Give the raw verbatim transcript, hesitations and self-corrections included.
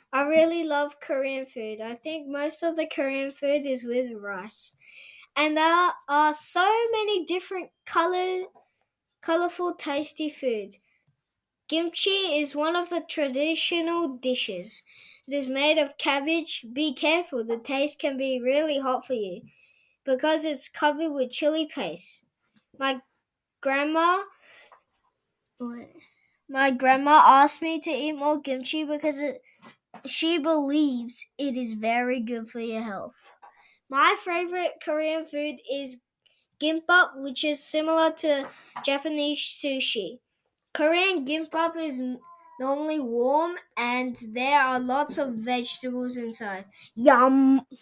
I really love Korean food. I think most of the Korean food is with rice. And there are so many different color, colorful, tasty foods. Kimchi is one of the traditional dishes. It is made of cabbage. Be careful, the taste can be really hot for you because it's covered with chili paste. My grandma my grandma asked me to eat more kimchi because it, she believes it is very good for your health. My favorite Korean food is gimbap, which is similar to Japanese sushi. Korean gimbap is n- normally warm and there are lots of vegetables inside. Yum!